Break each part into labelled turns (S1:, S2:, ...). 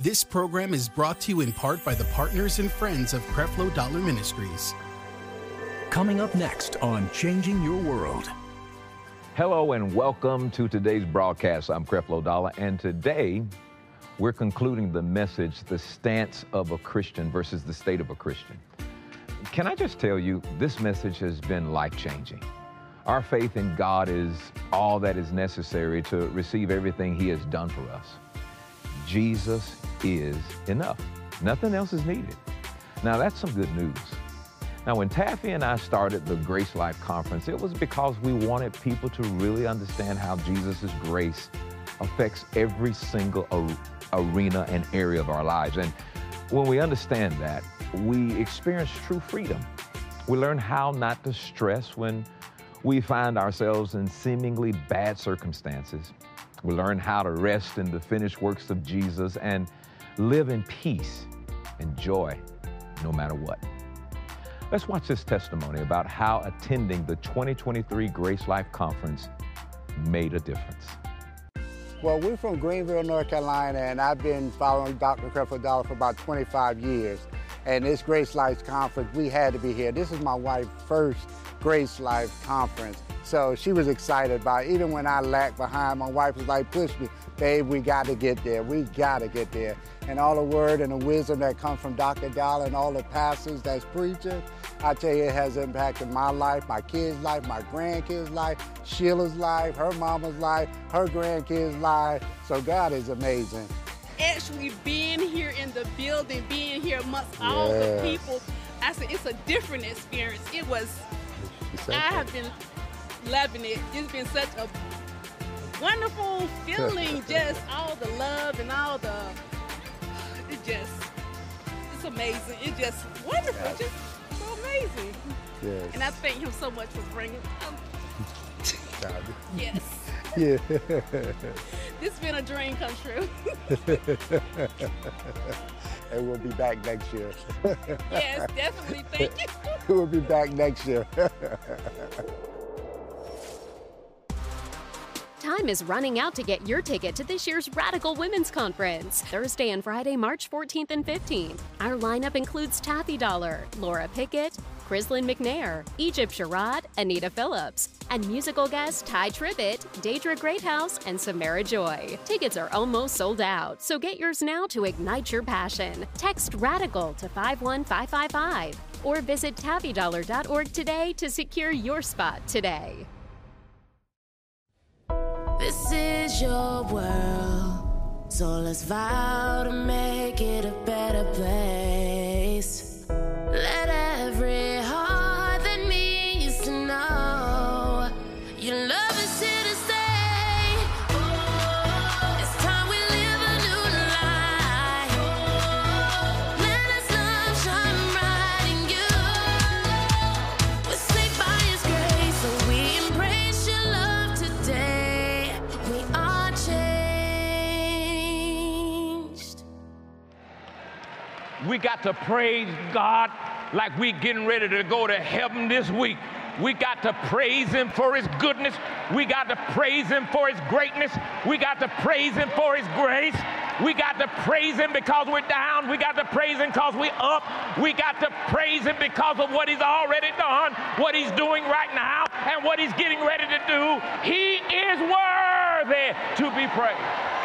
S1: This program is brought to you in part by the partners and friends of Creflo Dollar Ministries.
S2: Coming up next on Changing Your World.
S3: Hello and welcome to today's broadcast. I'm Creflo Dollar, and today we're concluding the message, the stance of a Christian versus the state of a Christian. Can I just tell you, this message has been life-changing. Our faith in God is all that is necessary to receive everything He has done for us. Jesus is enough. Nothing else is needed. Now, that's some good news. Now, when Taffy and I started the Grace Life Conference, it was because we wanted people to really understand how Jesus' grace affects every single arena and area of our lives. And when we understand that, we experience true freedom. We learn how not to stress when we find ourselves in seemingly bad circumstances. We learn how to rest in the finished works of Jesus and live in peace and joy no matter what. Let's watch this testimony about how attending the 2023 Grace Life Conference made a difference.
S4: Well, we're from Greenville, North Carolina, and I've been following Dr. Creflo Dollar for about 25 years. And this Grace Life Conference, we had to be here. This is my wife's first Grace Life Conference. So she was excited about it. Even when I lagged behind, my wife was like, push me, babe, we got to get there. We got to get there. And all the word and the wisdom that comes from Dr. Dollar and all the pastors that's preaching, I tell you, it has impacted my life, my kids' life, my grandkids' life, Sheila's life, her mama's life, her grandkids' life. So God is amazing.
S5: Actually being here in the building, being here amongst all the people, I said it's a different experience. It was, I have been loving it. It's been such a wonderful feeling, just all the love and all the, it's amazing. It's just wonderful, just so amazing.
S4: Yes.
S5: And I thank him so much for bringing, yes.
S4: Yeah.
S5: This has been a dream come true.
S4: And we'll be back next year.
S5: Yes, definitely. Thank you.
S4: We'll be back next year.
S6: Time is running out to get your ticket to this year's Radical Women's Conference, Thursday and Friday, March 14th and 15th. Our lineup includes Taffy Dollar, Laura Pickett, Crislin McNair, Egypt Sherrod, Anita Phillips, and musical guests Ty Tribbett, Deidre Greathouse, and Samara Joy. Tickets are almost sold out, so get yours now to ignite your passion. Text RADICAL to 51555 or visit taffydollar.org today to secure your spot today.
S7: This is your world, so let's vow to make it a better place. Let every heart that needs to know your love is here to stay. Oh, it's time we live a new life. Oh, let us love shine bright in you. We're saved by His grace, so we embrace your love today. We are changed.
S8: We got to praise God like we getting ready to go to heaven this week. We got to praise Him for His goodness. We got to praise Him for His greatness. We got to praise Him for His grace. We got to praise Him because we're down. We got to praise Him because we're up. We got to praise Him because of what He's already done, what He's doing right now, and what He's getting ready to do. He is worthy to be praised.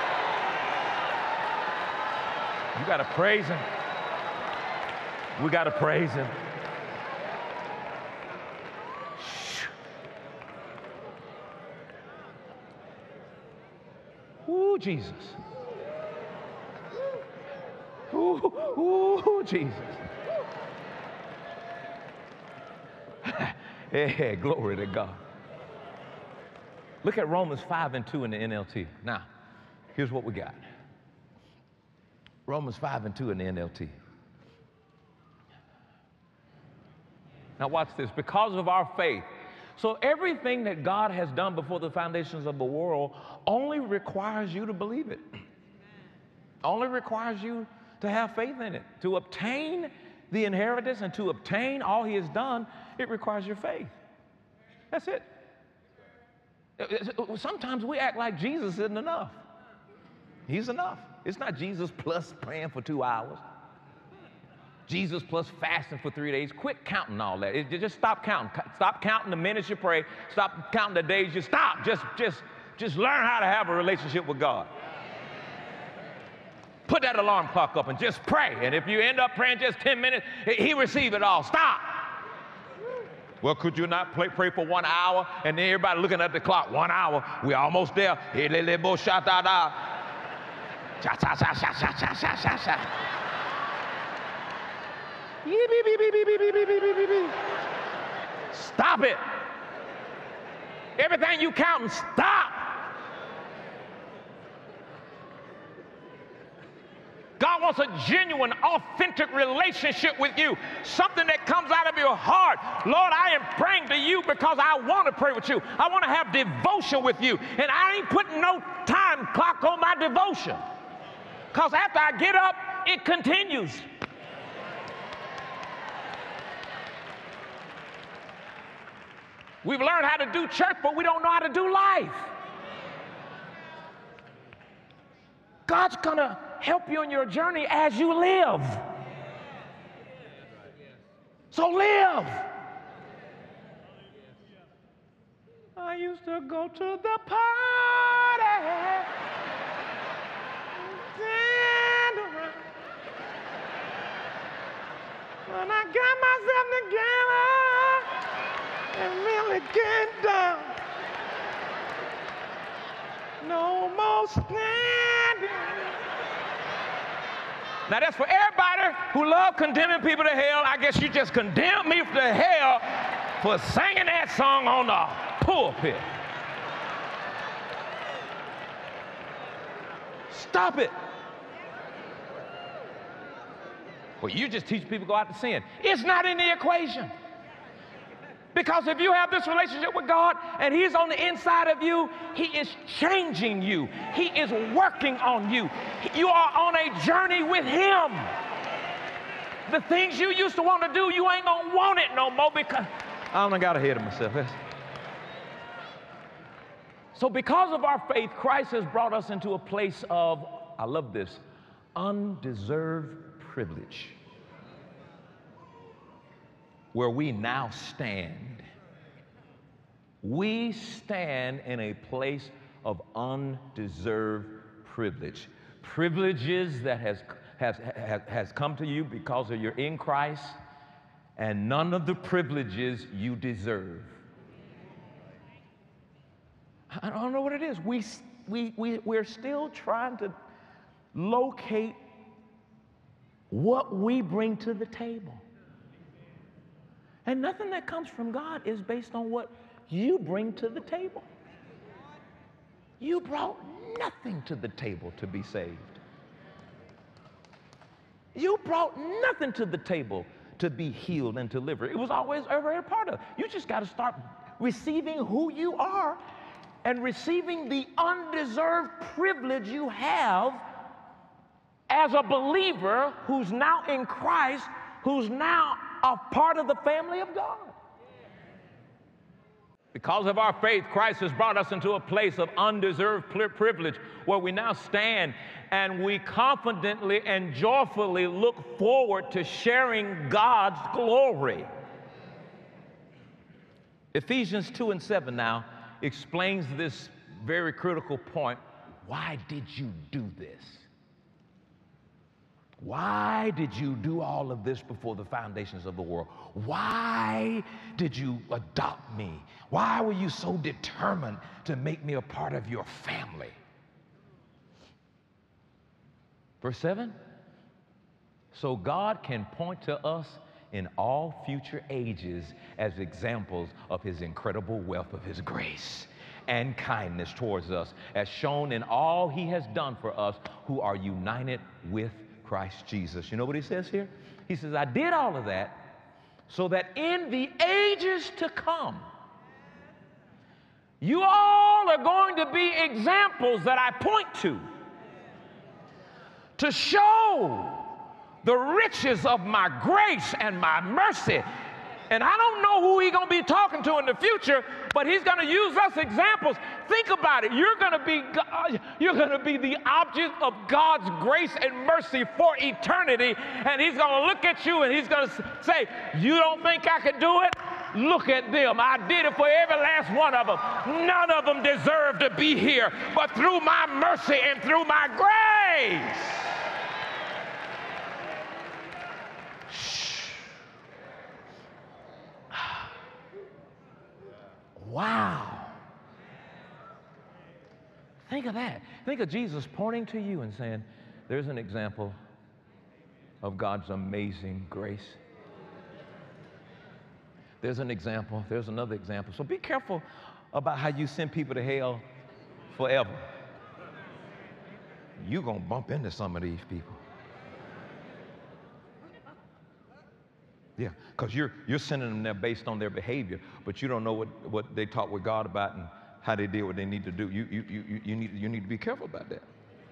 S8: You got to praise Him. We got to praise Him. Ooh, Jesus. Ooh, Jesus. Hey, glory to God. Look at Romans 5:2 in the NLT. Now, here's what we got. Romans 5:2 in the NLT. Now watch this. Because of our faith. So everything that God has done before the foundations of the world only requires you to believe it. Only requires you to have faith in it. To obtain the inheritance and to obtain all He has done, it requires your faith. That's it. Sometimes we act like Jesus isn't enough. He's enough.
S3: It's not Jesus plus praying for 2 hours. Jesus plus fasting for 3 days. Quit counting all that. Just stop counting. Stop counting the minutes you pray. Stop counting the days you stop. Just learn how to have a relationship with God. Put that alarm clock up and just pray. And if you end up praying just 10 minutes, he receive it all. Stop. Well, could you not pray for 1 hour? And then everybody looking at the clock. 1 hour. We're almost there. Stop it. Everything you counting, stop. God wants a genuine, authentic relationship with you, something that comes out of your heart. Lord, I am praying to you because I want to pray with you. I want to have devotion with you, and I ain't putting no time clock on my devotion, because after I get up, it continues. We've learned how to do church, but we don't know how to do life. God's going to help you on your journey as you live. So live. I used to go to the party, stand around. When I got myself together and really get down, no more standing. Now that's for everybody who love condemning people to hell. I guess you just condemned me to hell for singing that song on the pulpit. Stop it. Well, you just teach people to go out to sin. It's not in the equation. Because if you have this relationship with God and He's on the inside of you, He is changing you. He is working on you. You are on a journey with Him. The things you used to want to do, you ain't going to want it no more, because I don't got ahead of myself. So because of our faith, Christ has brought us into a place of, I love this, undeserved privilege, where we now stand. We stand in a place of undeserved privilege. Privileges that has come to you because of you're in Christ, and none of the privileges you deserve. I don't know what it is. We're still trying to locate what we bring to the table. And nothing that comes from God is based on what you bring to the table. You brought nothing to the table to be saved. You brought nothing to the table to be healed and delivered. It was always ever a part of it. You just got to start receiving who you are and receiving the undeserved privilege you have as a believer who's now in Christ, who's now a part of the family of God. Because of our faith, Christ has brought us into a place of undeserved privilege where we now stand and we confidently and joyfully look forward to sharing God's glory. Ephesians 2:7 now explains this very critical point. Why did you do this? Why did you do all of this before the foundations of the world? Why did you adopt me? Why were you so determined to make me a part of your family? Verse 7, so God can point to us in all future ages as examples of His incredible wealth of His grace and kindness towards us, as shown in all He has done for us who are united with Christ Jesus. You know what He says here? He says, I did all of that so that in the ages to come, you all are going to be examples that I point to show the riches of my grace and my mercy
S8: And I don't know who he's going to be talking to in the future, but he's going to use us examples. Think about it. You're going to be the object of God's grace and mercy for eternity. And he's going to look at you and he's going to say, you don't think I can do it? Look at them. I did it for every last one of them. None of them deserve to be here, but through my mercy and through my grace. Wow. Think of that. Think of Jesus pointing to you and saying, there's an example of God's amazing grace. There's an example. There's another example. So be careful about how you send people to hell forever. You're going to bump into some of these people. Yeah, because you're sending them there based on their behavior, but you don't know what they talk with God about and how they did what they need to do. You need to be careful about that.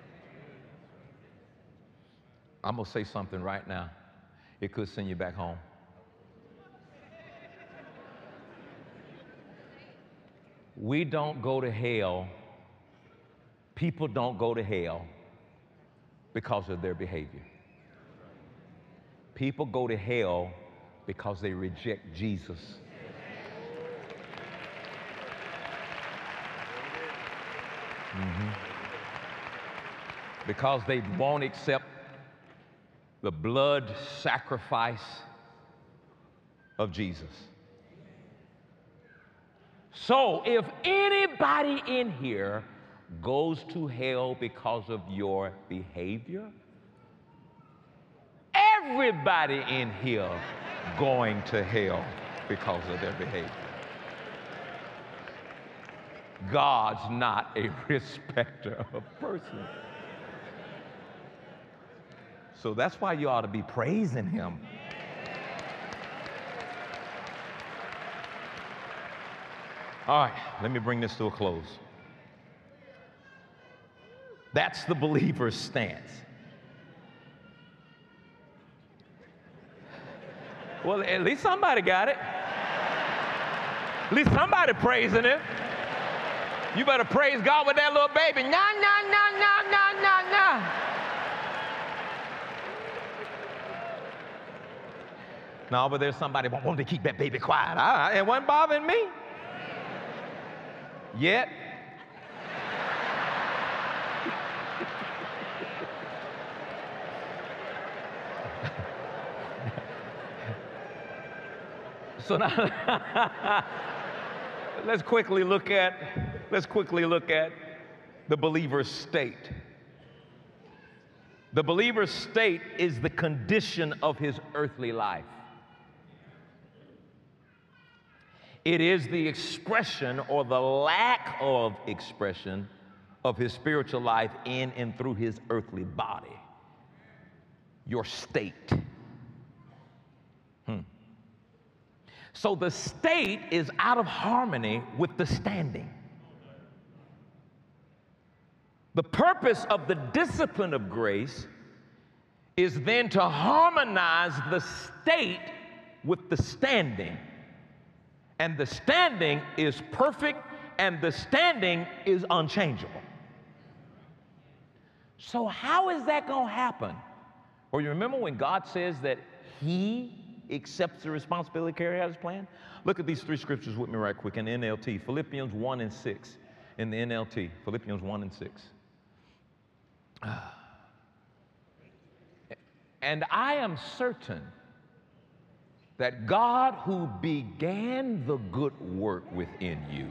S8: I'm going to say something right now. It could send you back home. We don't go to hell. People don't go to hell because of their behavior. People go to hell because they reject Jesus. Because they won't accept the blood sacrifice of Jesus. So if anybody in here goes to hell because of your behavior, everybody in here going to hell because of their behavior. God's not a respecter of persons. So that's why you ought to be praising him. All right, let me bring this to a close. That's the believer's stance. Well, at least somebody got it. At least somebody praising it. You better praise God with that little baby. Nah, nah, nah, nah, nah, nah, nah. No, but there's somebody who wanted to keep that baby quiet. It wasn't bothering me. Yet. So now, let's quickly look at the believer's state. The believer's state is the condition of his earthly life. It is the expression or the lack of expression of his spiritual life in and through his earthly body. Your state. So the state is out of harmony with the standing. The purpose of the discipline of grace is then to harmonize the state with the standing. And the standing is perfect, and the standing is unchangeable. So how is that going to happen? Well, you remember when God says that he accepts the responsibility to carry out his plan? Look at these three scriptures with me right quick in the NLT. Philippians 1 and 6 in the NLT. Philippians 1 and 6. And I am certain that God who began the good work within you,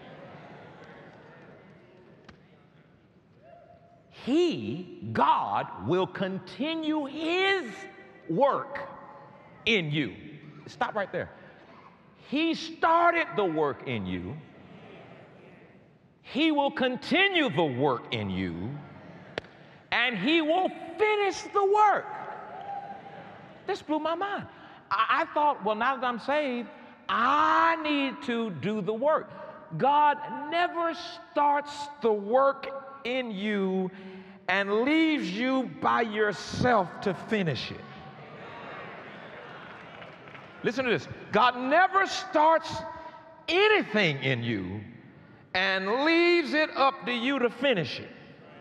S8: God, will continue his work in you. Stop right there. He started the work in you. He will continue the work in you, and he will finish the work. This blew my mind. I thought, well, now that I'm saved, I need to do the work. God never starts the work in you and leaves you by yourself to finish it. listen to this. God never starts anything in you and leaves it up to you to finish it.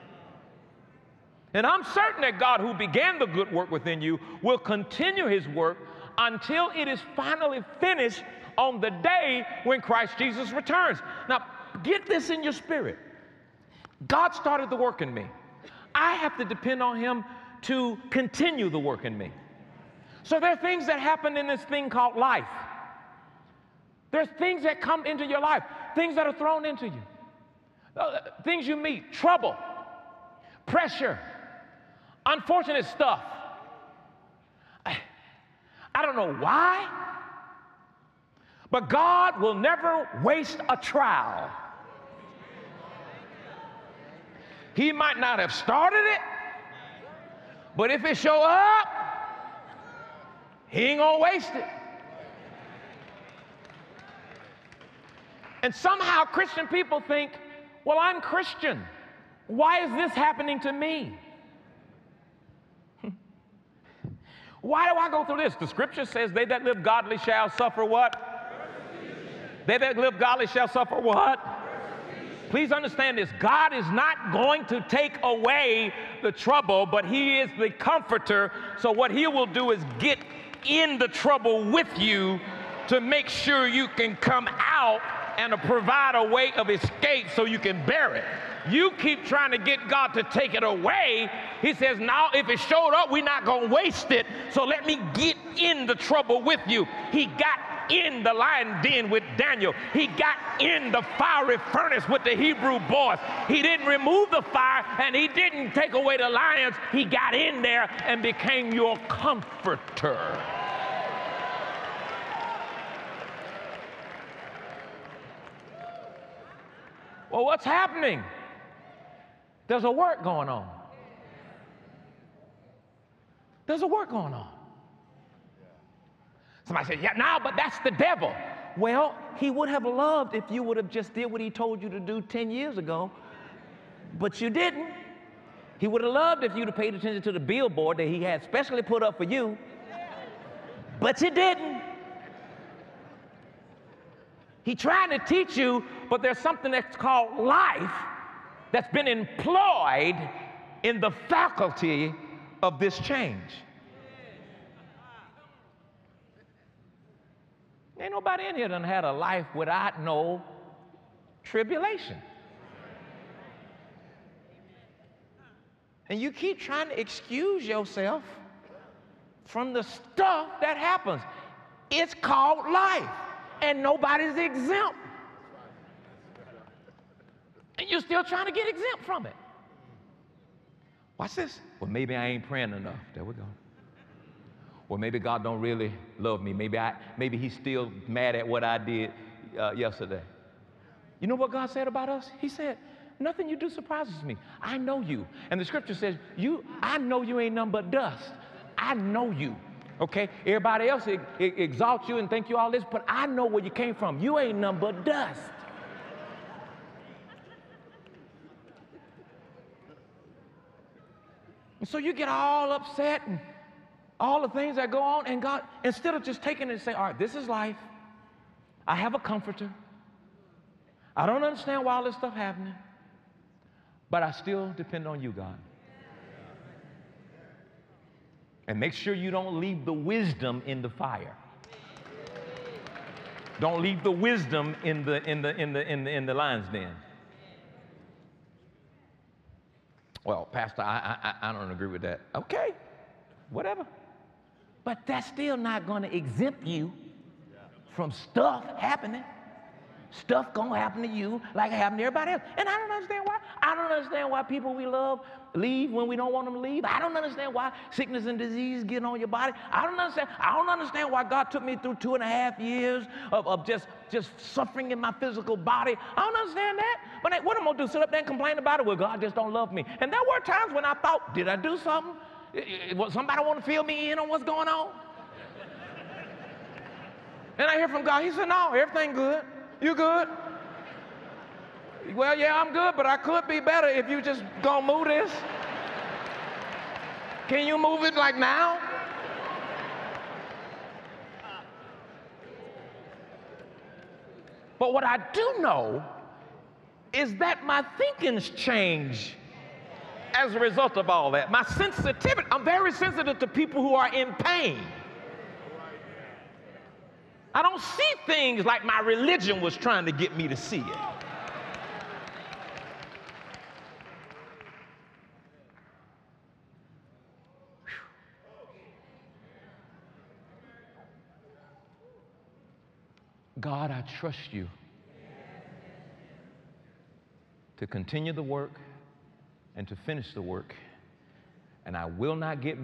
S8: And I'm certain that God, who began the good work within you, will continue his work until it is finally finished on the day when Christ Jesus returns. Now, get this in your spirit. God started the work in me. I have to depend on him to continue the work in me. So there are things that happen in this thing called life. There's things that come into your life, things that are thrown into you, things you meet, trouble, pressure, unfortunate stuff. I don't know why, but God will never waste a trial. He might not have started it, but if it show up, he ain't gonna waste it. And somehow Christian people think, well, I'm Christian. Why is this happening to me? Why do I go through this? The scripture says, they that live godly shall suffer what? They that live godly shall suffer what? Please understand this. God is not going to take away the trouble, but he is the comforter. So what he will do is get in the trouble with you to make sure you can come out and to provide a way of escape so you can bear it. You keep trying to get God to take it away. He says, now if it showed up, we're not going to waste it. So let me get in the trouble with you. He got in the lion den with Daniel. He got in the fiery furnace with the Hebrew boys. He didn't remove the fire and he didn't take away the lions. He got in there and became your comforter. Well, what's happening? There's a work going on. There's a work going on. Somebody said, yeah, no, but that's the devil. Well, he would have loved if you would have just did what he told you to do 10 years ago, but you didn't. He would have loved if you'd have paid attention to the billboard that he had specially put up for you, but you didn't. He tried to teach you, but there's something that's called life that's been employed in the faculty of this change. Ain't nobody in here done had a life without no tribulation. And you keep trying to excuse yourself from the stuff that happens. It's called life, and nobody's exempt. And you're still trying to get exempt from it. Watch this. Well, maybe I ain't praying enough. There we go. Or maybe God don't really love me. Maybe he's still mad at what I did yesterday. You know what God said about us? He said, nothing you do surprises me. I know you. And the scripture says, I know you ain't nothing but dust. I know you. Okay? Everybody else exalts you and think you all this, but I know where you came from. You ain't nothing but dust. And so you get all upset and all the things that go on, and God, instead of just taking it and saying, all right, this is life. I have a comforter. I don't understand why all this stuff happening, but I still depend on you, God. And make sure you don't leave the wisdom in the fire. Don't leave the wisdom in the lion's den. Well, Pastor, I don't agree with that. Okay, whatever. But that's still not going to exempt you from stuff happening. Stuff going to happen to you like it happened to everybody else. And I don't understand why. I don't understand why people we love leave when we don't want them to leave. I don't understand why sickness and disease get on your body. I don't understand why God took me through 2.5 years of just suffering in my physical body. I don't understand that. But what am I going to do? Sit up there and complain about it? Well, God just don't love me. And there were times when I thought, did I do something? Somebody want to fill me in on what's going on? And I hear from God. He said, no, everything good. You good? Well, yeah, I'm good, but I could be better if you just gonna move this. Can you move it like now? But what I do know is that my thinking's changed as a result of all that. My sensitivity, I'm very sensitive to people who are in pain. I don't see things like my religion was trying to get me to see it. God, I trust you to continue the work and to finish the work, and I will not get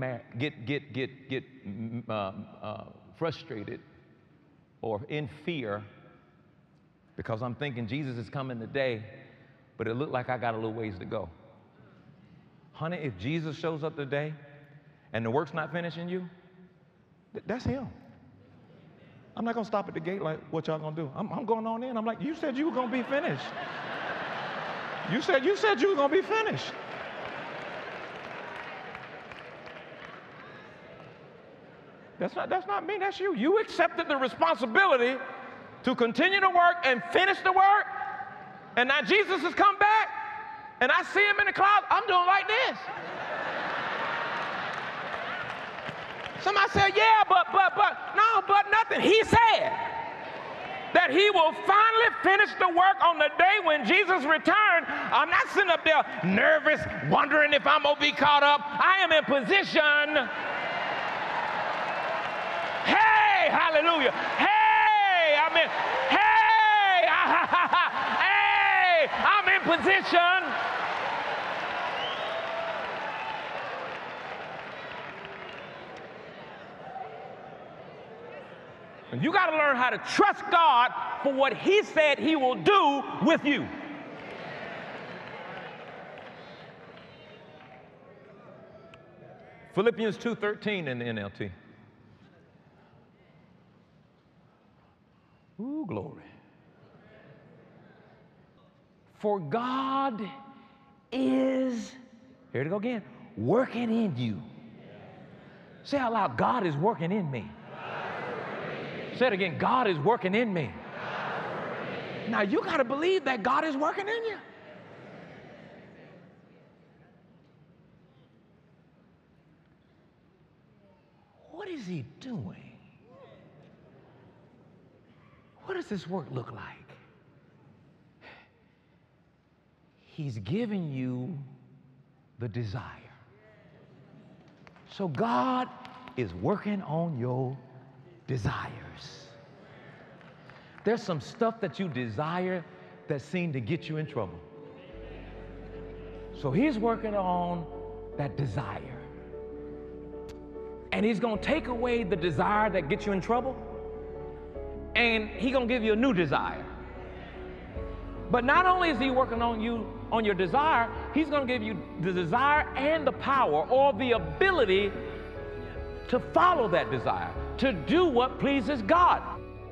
S8: frustrated or in fear because I'm thinking Jesus is coming today, but it looked like I got a little ways to go. Honey, if Jesus shows up today and the work's not finishing you, that's him. I'm not gonna stop at the gate like, what y'all gonna do? I'm going on in. I'm like, you said you were gonna be finished. You said you were gonna be finished. That's not me, that's you. You accepted the responsibility to continue to work and finish the work, and now Jesus has come back, and I see him in the cloud. I'm doing like this. Somebody said, yeah, but nothing. He said that he will finally finish the work on the day when Jesus returned. I'm not sitting up there nervous, wondering if I'm gonna be caught up. I am in position. Hey, hallelujah. Hey, I'm in position. And you got to learn how to trust God for what he said he will do with you. Philippians 2:13 in the NLT. Ooh, glory. For God is, here to go again, working in you. Say out loud, God is working in me. Say it again, God is working in me. Now you got to believe that God is working in you. What is he doing? What does this work look like? He's giving you the desire. So God is working on your desires. There's some stuff that you desire that seem to get you in trouble. So he's working on that desire. And he's gonna take away the desire that gets you in trouble, and he's gonna give you a new desire. But not only is he working on you, on your desire, he's gonna give you the desire and the power or the ability to follow that desire, to do what pleases God.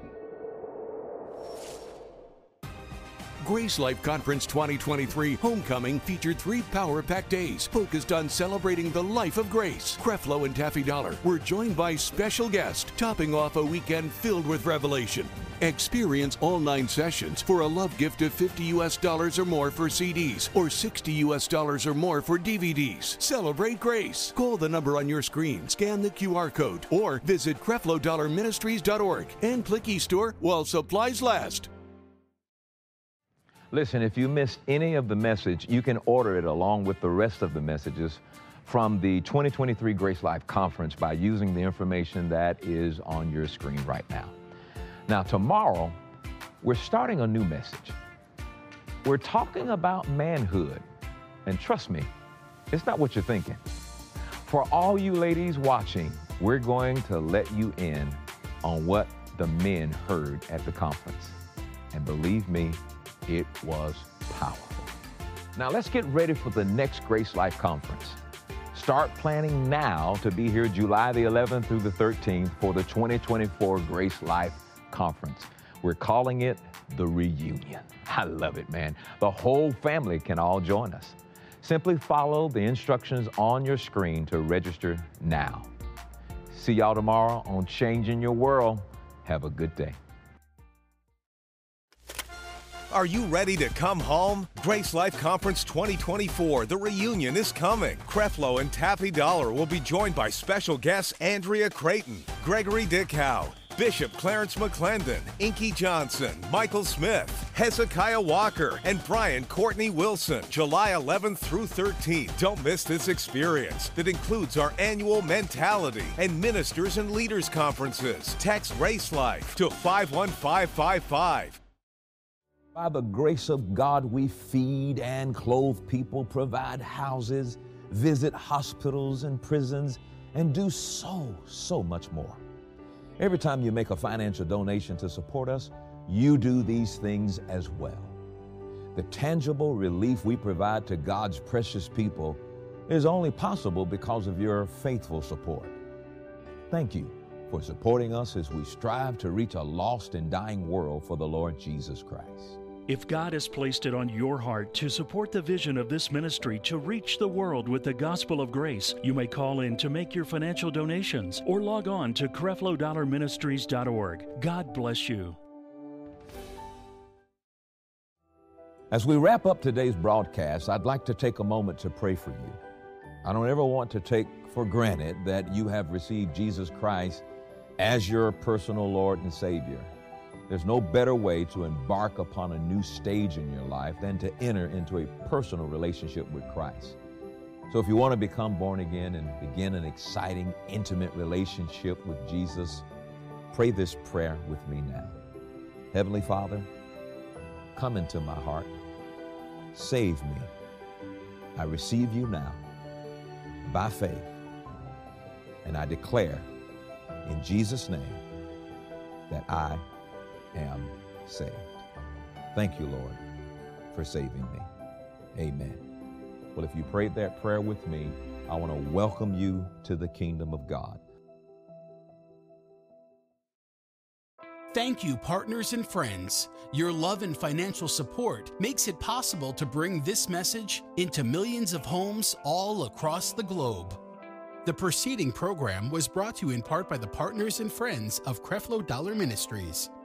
S2: Grace Life Conference 2023 Homecoming featured 3 power-packed days focused on celebrating the life of Grace. Creflo and Taffy Dollar were joined by special guests, topping off a weekend filled with revelation. Experience all 9 sessions for a love gift of $50 or more for CDs or $60 or more for DVDs. Celebrate Grace. Call the number on your screen, scan the QR code, or visit CrefloDollarMinistries.org and click eStore while supplies last.
S3: Listen, if you missed any of the message, you can order it along with the rest of the messages from the 2023 Grace Life Conference by using the information that is on your screen right now. Now, tomorrow, we're starting a new message. We're talking about manhood. And trust me, it's not what you're thinking. For all you ladies watching, we're going to let you in on what the men heard at the conference. And believe me, it was powerful. Now let's get ready for the next Grace Life Conference. Start planning now to be here July the 11th through the 13th for the 2024 Grace Life Conference. We're calling it the Reunion. I love it, man. The whole family can all join us. Simply follow the instructions on your screen to register now. See y'all tomorrow on Changing Your World. Have a good day.
S9: Are you ready to come home? Grace Life Conference 2024, the reunion is coming. Creflo and Taffy Dollar will be joined by special guests Andrea Creighton, Gregory Dickow, Bishop Clarence McClendon, Inky Johnson, Michael Smith, Hezekiah Walker, and Brian Courtney Wilson, July 11th through 13th. Don't miss this experience that includes our annual Mentality and Ministers and Leaders Conferences. Text Grace Life to 51555.
S3: By the grace of God, we feed and clothe people, provide houses, visit hospitals and prisons, and do so much more. Every time you make a financial donation to support us, you do these things as well. The tangible relief we provide to God's precious people is only possible because of your faithful support. Thank you for supporting us as we strive to reach a lost and dying world for the Lord Jesus Christ.
S10: If God has placed it on your heart to support the vision of this ministry to reach the world with the gospel of grace, you may call in to make your financial donations or log on to CrefloDollarMinistries.org. God bless you.
S3: As we wrap up today's broadcast, I'd like to take a moment to pray for you. I don't ever want to take for granted that you have received Jesus Christ as your personal Lord and Savior. There's no better way to embark upon a new stage in your life than to enter into a personal relationship with Christ. So if you want to become born again and begin an exciting, intimate relationship with Jesus, pray this prayer with me now. Heavenly Father, come into my heart. Save me. I receive you now by faith. And I declare in Jesus' name that I am saved. Thank you, Lord, for saving me. Amen. Well, if you prayed that prayer with me, I want to welcome you to the kingdom of God.
S1: Thank you, partners and friends. Your love and financial support makes it possible to bring this message into millions of homes all across the globe. The preceding program was brought to you in part by the partners and friends of Creflo Dollar Ministries.